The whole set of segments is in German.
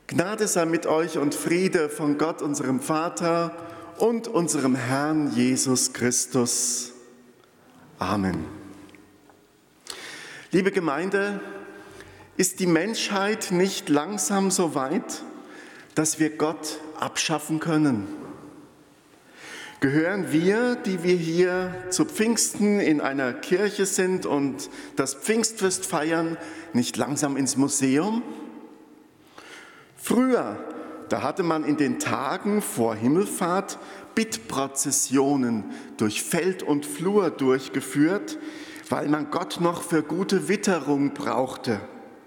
Gnade sei mit euch und Friede von Gott, unserem Vater und unserem Herrn Jesus Christus. Amen. Liebe Gemeinde, ist die Menschheit nicht langsam so weit, dass wir Gott abschaffen können? Gehören wir, die wir hier zu Pfingsten in einer Kirche sind und das Pfingstfest feiern, nicht langsam ins Museum? Früher, da hatte man in den Tagen vor Himmelfahrt Bittprozessionen durch Feld und Flur durchgeführt, weil man Gott noch für gute Witterung brauchte.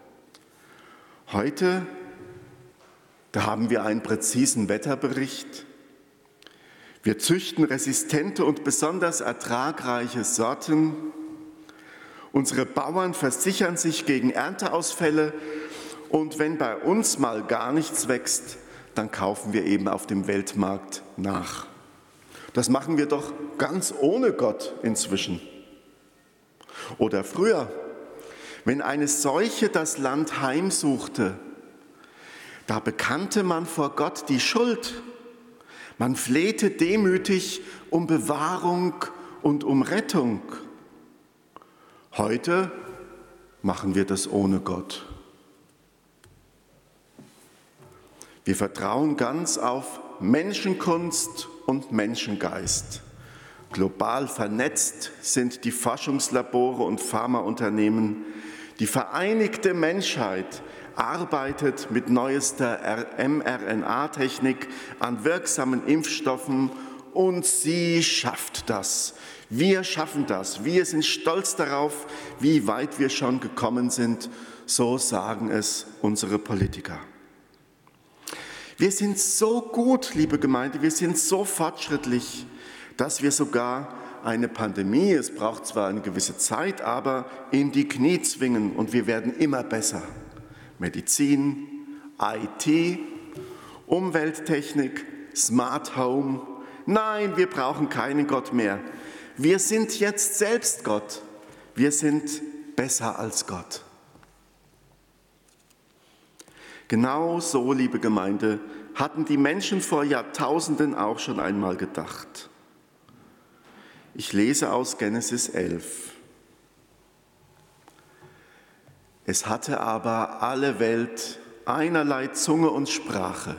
Heute, da haben wir einen präzisen Wetterbericht. Wir züchten resistente und besonders ertragreiche Sorten. Unsere Bauern versichern sich gegen Ernteausfälle. Und wenn bei uns mal gar nichts wächst, dann kaufen wir eben auf dem Weltmarkt nach. Das machen wir doch ganz ohne Gott inzwischen. Oder früher, wenn eine Seuche das Land heimsuchte, da bekannte man vor Gott die Schuld. Man flehte demütig um Bewahrung und um Rettung. Heute machen wir das ohne Gott. Wir vertrauen ganz auf Menschenkunst und Menschengeist. Global vernetzt sind die Forschungslabore und Pharmaunternehmen. Die vereinigte Menschheit arbeitet mit neuester mRNA-Technik an wirksamen Impfstoffen und sie schafft das. Wir schaffen das. Wir sind stolz darauf, wie weit wir schon gekommen sind. So sagen es unsere Politiker. Wir sind so gut, liebe Gemeinde, wir sind so fortschrittlich, dass wir sogar eine Pandemie, es braucht zwar eine gewisse Zeit, aber in die Knie zwingen und wir werden immer besser. Medizin, IT, Umwelttechnik, Smart Home. Nein, wir brauchen keinen Gott mehr. Wir sind jetzt selbst Gott. Wir sind besser als Gott. Genau so, liebe Gemeinde, hatten die Menschen vor Jahrtausenden auch schon einmal gedacht. Ich lese aus Genesis 11. Es hatte aber alle Welt einerlei Zunge und Sprache.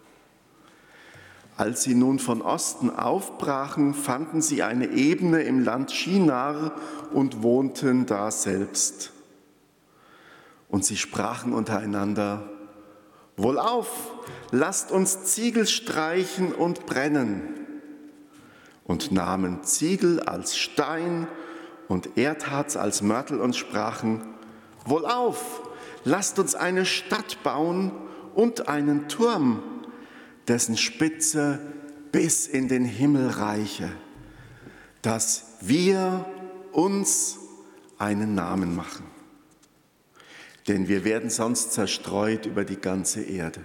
Als sie nun von Osten aufbrachen, fanden sie eine Ebene im Land Shinar und wohnten da selbst. Und sie sprachen untereinander: Wohlauf, lasst uns Ziegel streichen und brennen. Und nahmen Ziegel als Stein und Erdharz als Mörtel und sprachen: Wohlauf, lasst uns eine Stadt bauen und einen Turm, dessen Spitze bis in den Himmel reiche, dass wir uns einen Namen machen. Denn wir werden sonst zerstreut über die ganze Erde.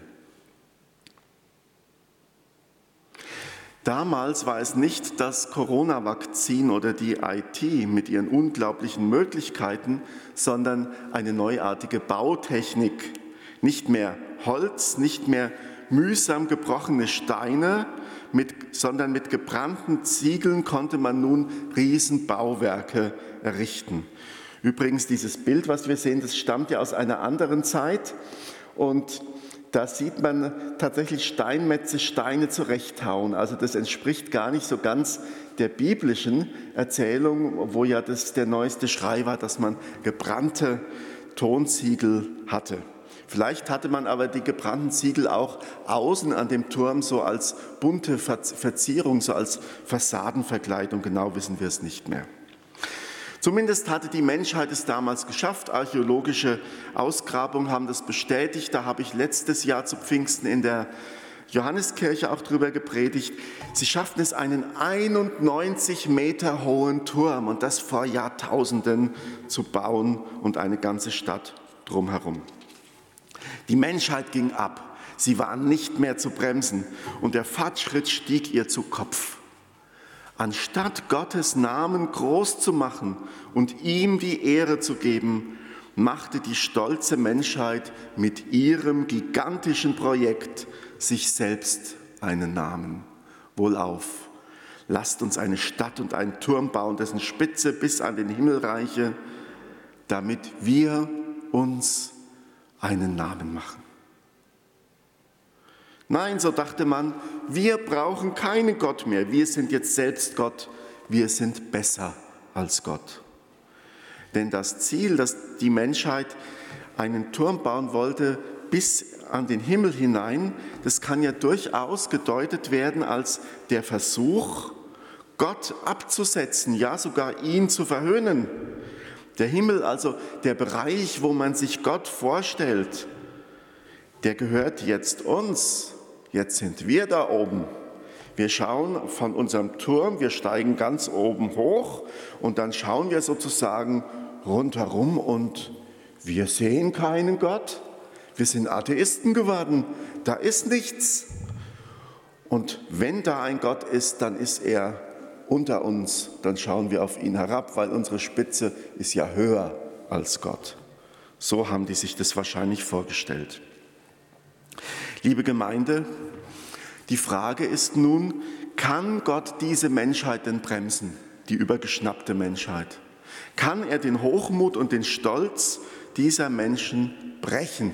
Damals war es nicht das Corona-Vakzin oder die IT mit ihren unglaublichen Möglichkeiten, sondern eine neuartige Bautechnik. Nicht mehr Holz, nicht mehr mühsam gebrochene Steine, sondern mit gebrannten Ziegeln konnte man nun Riesenbauwerke errichten. Übrigens, dieses Bild, was wir sehen, das stammt ja aus einer anderen Zeit und da sieht man tatsächlich Steinmetze Steine zurechthauen. Also das entspricht gar nicht so ganz der biblischen Erzählung, wo ja das der neueste Schrei war, dass man gebrannte Tonziegel hatte. Vielleicht hatte man aber die gebrannten Ziegel auch außen an dem Turm so als bunte Verzierung, so als Fassadenverkleidung, genau wissen wir es nicht mehr. Zumindest hatte die Menschheit es damals geschafft. Archäologische Ausgrabungen haben das bestätigt. Da habe ich letztes Jahr zu Pfingsten in der Johanneskirche auch drüber gepredigt. Sie schafften es, einen 91 Meter hohen Turm und das vor Jahrtausenden zu bauen und eine ganze Stadt drumherum. Die Menschheit ging ab. Sie war nicht mehr zu bremsen und der Fortschritt stieg ihr zu Kopf. Anstatt Gottes Namen groß zu machen und ihm die Ehre zu geben, machte die stolze Menschheit mit ihrem gigantischen Projekt sich selbst einen Namen. Wohlauf, lasst uns eine Stadt und einen Turm bauen, dessen Spitze bis an den Himmel reiche, damit wir uns einen Namen machen. Nein, so dachte man, wir brauchen keinen Gott mehr. Wir sind jetzt selbst Gott. Wir sind besser als Gott. Denn das Ziel, dass die Menschheit einen Turm bauen wollte bis an den Himmel hinein, das kann ja durchaus gedeutet werden als der Versuch, Gott abzusetzen, ja sogar ihn zu verhöhnen. Der Himmel, also der Bereich, wo man sich Gott vorstellt, der gehört jetzt uns. Jetzt sind wir da oben. Wir schauen von unserem Turm, wir steigen ganz oben hoch und dann schauen wir sozusagen rundherum und wir sehen keinen Gott. Wir sind Atheisten geworden. Da ist nichts. Und wenn da ein Gott ist, dann ist er unter uns. Dann schauen wir auf ihn herab, weil unsere Spitze ist ja höher als Gott. So haben die sich das wahrscheinlich vorgestellt. Liebe Gemeinde, die Frage ist nun, kann Gott diese Menschheit denn bremsen, die übergeschnappte Menschheit? Kann er den Hochmut und den Stolz dieser Menschen brechen?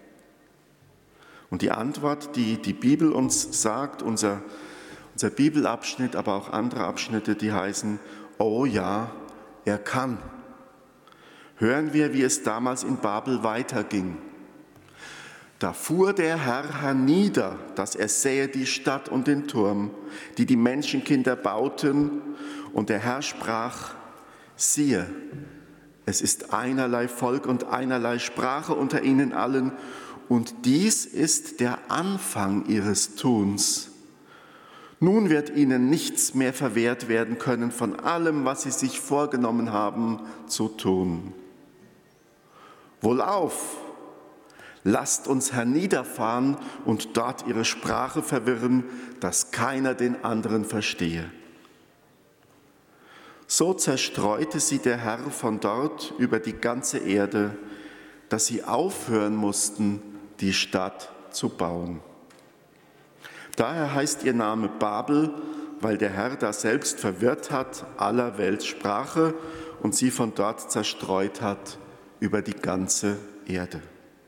Und die Antwort, die die Bibel uns sagt, unser Bibelabschnitt, aber auch andere Abschnitte, die heißen, oh ja, er kann. Hören wir, wie es damals in Babel weiterging. Da fuhr der Herr hernieder, dass er sähe die Stadt und den Turm, die die Menschenkinder bauten. Und der Herr sprach, siehe, es ist einerlei Volk und einerlei Sprache unter ihnen allen. Und dies ist der Anfang ihres Tuns. Nun wird ihnen nichts mehr verwehrt werden können von allem, was sie sich vorgenommen haben zu tun. Wohlauf! Lasst uns herniederfahren und dort ihre Sprache verwirren, dass keiner den anderen verstehe. So zerstreute sie der Herr von dort über die ganze Erde, dass sie aufhören mussten, die Stadt zu bauen. Daher heißt ihr Name Babel, weil der Herr da selbst verwirrt hat aller Welt Sprache und sie von dort zerstreut hat über die ganze Erde.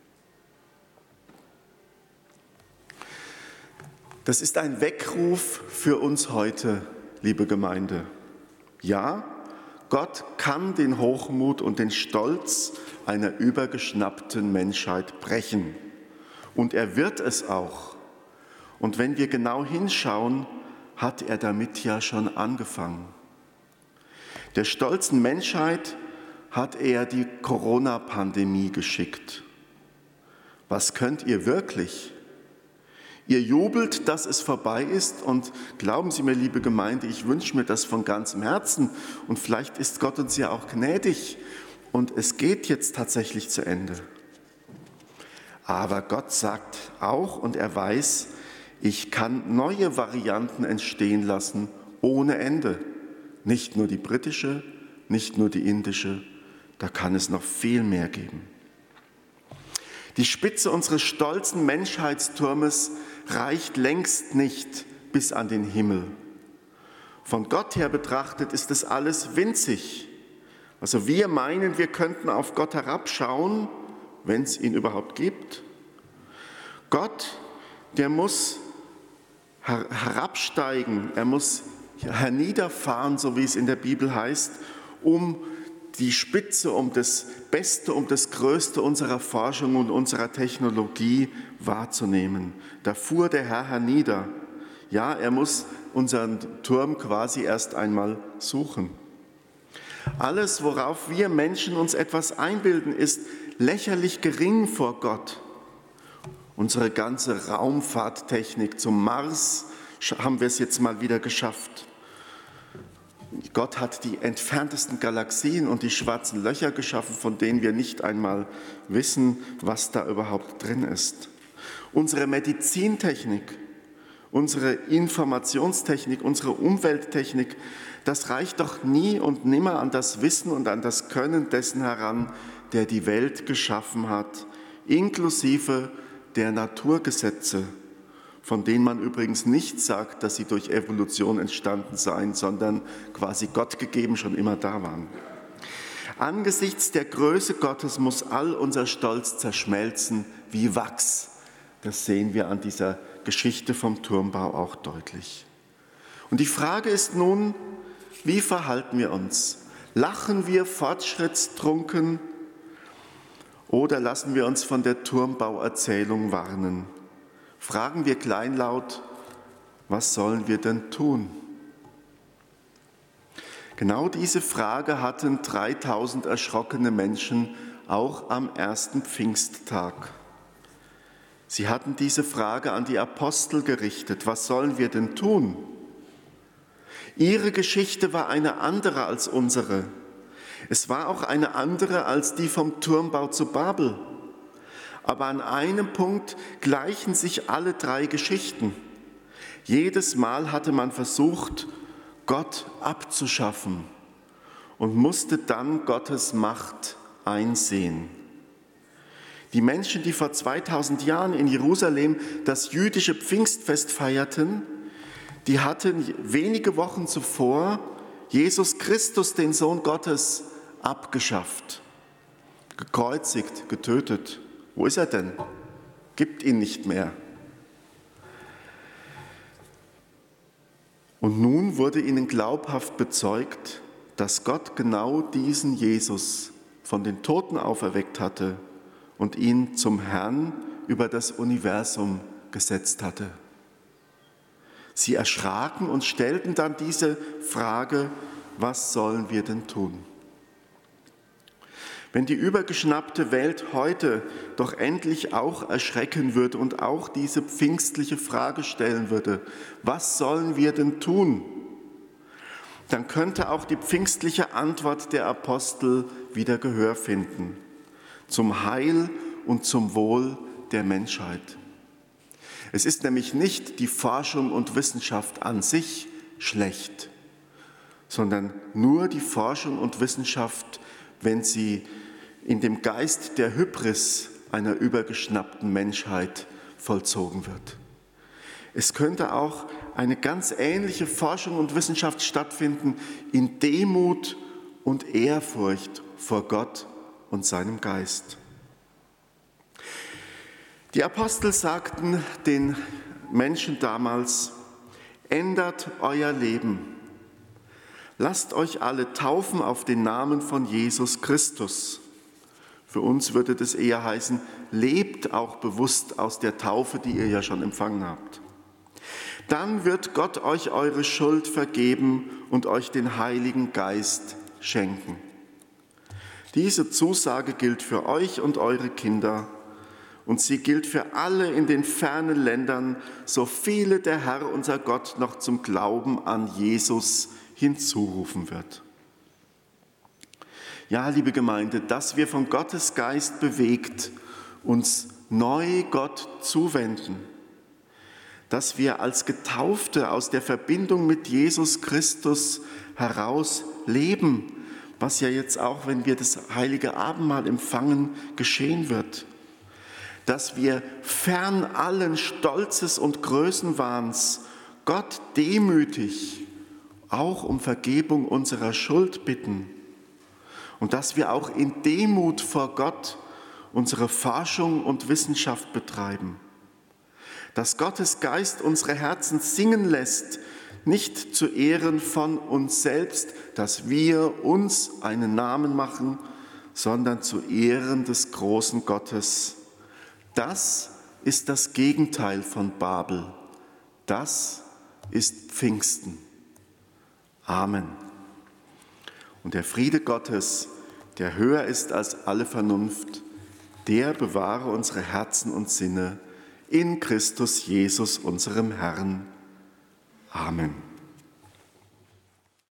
Das ist ein Weckruf für uns heute, liebe Gemeinde. Ja, Gott kann den Hochmut und den Stolz einer übergeschnappten Menschheit brechen. Und er wird es auch. Und wenn wir genau hinschauen, hat er damit ja schon angefangen. Der stolzen Menschheit hat er die Corona-Pandemie geschickt. Was könnt ihr wirklich? Ihr jubelt, dass es vorbei ist und glauben Sie mir, liebe Gemeinde, ich wünsche mir das von ganzem Herzen und vielleicht ist Gott uns ja auch gnädig und es geht jetzt tatsächlich zu Ende. Aber Gott sagt auch und er weiß, ich kann neue Varianten entstehen lassen ohne Ende. Nicht nur die britische, nicht nur die indische, da kann es noch viel mehr geben. Die Spitze unseres stolzen Menschheitsturmes reicht längst nicht bis an den Himmel. Von Gott her betrachtet ist das alles winzig. Also wir meinen, wir könnten auf Gott herabschauen, wenn es ihn überhaupt gibt. Gott, der muss herabsteigen, er muss herniederfahren, so wie es in der Bibel heißt, um die Spitze, um das Beste, um das Größte unserer Forschung und unserer Technologie wahrzunehmen. Da fuhr der Herr hernieder. Ja, er muss unseren Turm quasi erst einmal suchen. Alles, worauf wir Menschen uns etwas einbilden, ist lächerlich gering vor Gott. Unsere ganze Raumfahrttechnik zum Mars haben wir es jetzt mal wieder geschafft. Gott hat die entferntesten Galaxien und die schwarzen Löcher geschaffen, von denen wir nicht einmal wissen, was da überhaupt drin ist. Unsere Medizintechnik, unsere Informationstechnik, unsere Umwelttechnik, das reicht doch nie und nimmer an das Wissen und an das Können dessen heran, der die Welt geschaffen hat, inklusive der Naturgesetze, von denen man übrigens nicht sagt, dass sie durch Evolution entstanden seien, sondern quasi Gott gegeben schon immer da waren. Angesichts der Größe Gottes muss all unser Stolz zerschmelzen wie Wachs. Das sehen wir an dieser Geschichte vom Turmbau auch deutlich. Und die Frage ist nun, wie verhalten wir uns? Lachen wir fortschrittstrunken oder lassen wir uns von der Turmbauerzählung warnen? Fragen wir kleinlaut, was sollen wir denn tun? Genau diese Frage hatten 3000 erschrockene Menschen auch am ersten Pfingsttag. Sie hatten diese Frage an die Apostel gerichtet, was sollen wir denn tun? Ihre Geschichte war eine andere als unsere. Es war auch eine andere als die vom Turmbau zu Babel. Aber an einem Punkt gleichen sich alle drei Geschichten. Jedes Mal hatte man versucht, Gott abzuschaffen und musste dann Gottes Macht einsehen. Die Menschen, die vor 2000 Jahren in Jerusalem das jüdische Pfingstfest feierten, die hatten wenige Wochen zuvor Jesus Christus, den Sohn Gottes, abgeschafft, gekreuzigt, getötet. Wo ist er denn? Gibt ihn nicht mehr. Und nun wurde ihnen glaubhaft bezeugt, dass Gott genau diesen Jesus von den Toten auferweckt hatte und ihn zum Herrn über das Universum gesetzt hatte. Sie erschraken und stellten dann diese Frage, was sollen wir denn tun? Wenn die übergeschnappte Welt heute doch endlich auch erschrecken würde und auch diese pfingstliche Frage stellen würde, was sollen wir denn tun? Dann könnte auch die pfingstliche Antwort der Apostel wieder Gehör finden, zum Heil und zum Wohl der Menschheit. Es ist nämlich nicht die Forschung und Wissenschaft an sich schlecht, sondern nur die Forschung und Wissenschaft, wenn sie in dem Geist der Hybris einer übergeschnappten Menschheit vollzogen wird. Es könnte auch eine ganz ähnliche Forschung und Wissenschaft stattfinden in Demut und Ehrfurcht vor Gott und seinem Geist. Die Apostel sagten den Menschen damals, ändert euer Leben. Lasst euch alle taufen auf den Namen von Jesus Christus. Für uns würde das eher heißen, lebt auch bewusst aus der Taufe, die ihr ja schon empfangen habt. Dann wird Gott euch eure Schuld vergeben und euch den Heiligen Geist schenken. Diese Zusage gilt für euch und eure Kinder und sie gilt für alle in den fernen Ländern, so viele der Herr, unser Gott, noch zum Glauben an Jesus hinzurufen wird. Ja, liebe Gemeinde, dass wir von Gottes Geist bewegt uns neu Gott zuwenden, dass wir als Getaufte aus der Verbindung mit Jesus Christus heraus leben, was ja jetzt auch, wenn wir das heilige Abendmahl empfangen, geschehen wird, dass wir fern allen Stolzes und Größenwahns Gott demütig auch um Vergebung unserer Schuld bitten und dass wir auch in Demut vor Gott unsere Forschung und Wissenschaft betreiben. Dass Gottes Geist unsere Herzen singen lässt, nicht zu Ehren von uns selbst, dass wir uns einen Namen machen, sondern zu Ehren des großen Gottes. Das ist das Gegenteil von Babel. Das ist Pfingsten. Amen. Und der Friede Gottes, der höher ist als alle Vernunft, der bewahre unsere Herzen und Sinne in Christus Jesus, unserem Herrn. Amen.